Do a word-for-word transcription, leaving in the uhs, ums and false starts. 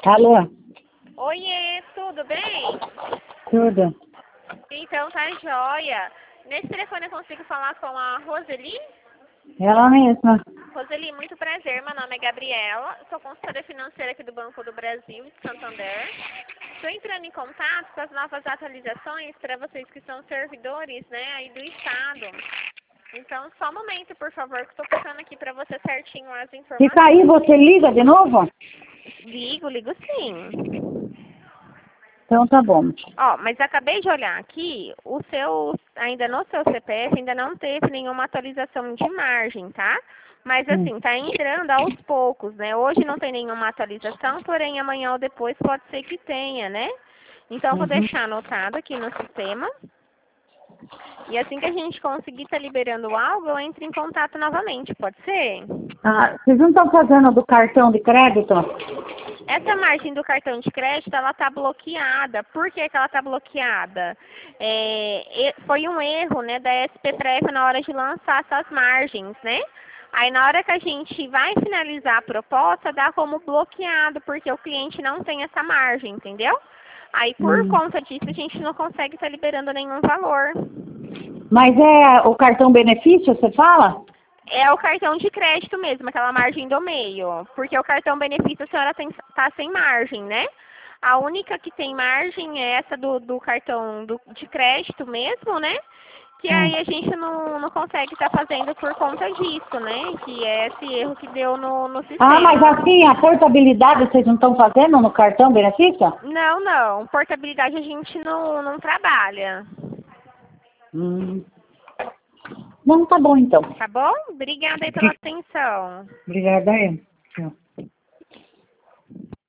Alô? Oiê, tudo bem? Tudo. Então tá joia. Nesse telefone eu consigo falar com a Roseli? Ela mesma. Roseli, muito prazer. Meu nome é Gabriela. Sou consultora financeira aqui do Banco do Brasil, de Santander. Estou entrando em contato com as novas atualizações para vocês que são servidores, né, aí do Estado. Então, só um momento, por favor, que estou passando aqui para você certinho as Se informações. cair, você liga de novo? Ligo, ligo sim. Então tá bom. Ó, mas acabei de olhar aqui, o seu, ainda no seu C P F ainda não teve nenhuma atualização de margem, tá? Mas Hum. assim, tá entrando aos poucos, né? Hoje não tem nenhuma atualização, porém amanhã ou depois pode ser que tenha, né? Então eu vou Uhum. deixar anotado aqui no sistema. E assim que a gente conseguir estar liberando algo, eu entro em contato novamente, pode ser? Ah, vocês não estão fazendo do cartão de crédito? Essa margem do cartão de crédito, ela está bloqueada. Por que, que ela está bloqueada? É, e- foi um erro, né, da S P Prev na hora de lançar essas margens, né? Aí na hora que a gente vai finalizar a proposta, dá como bloqueado, porque o cliente não tem essa margem, entendeu? Aí por Hum. conta disso a gente não consegue estar liberando nenhum valor. Mas é o cartão benefício, você fala? É o cartão de crédito mesmo, aquela margem do meio. Porque o cartão benefício a senhora tem, tá sem margem, né? A única que tem margem é essa do, do cartão do, de crédito mesmo, né? Que Hum. aí a gente não, não consegue estar fazendo por conta disso, né? Que é esse erro que deu no, no Ah, mas sistema. assim, a portabilidade vocês não estão fazendo no cartão benefício? Não, não. Portabilidade a gente não, não trabalha. Hum. Não, tá bom então. Tá bom? Obrigada aí pela atenção. Obrigada aí. Tchau.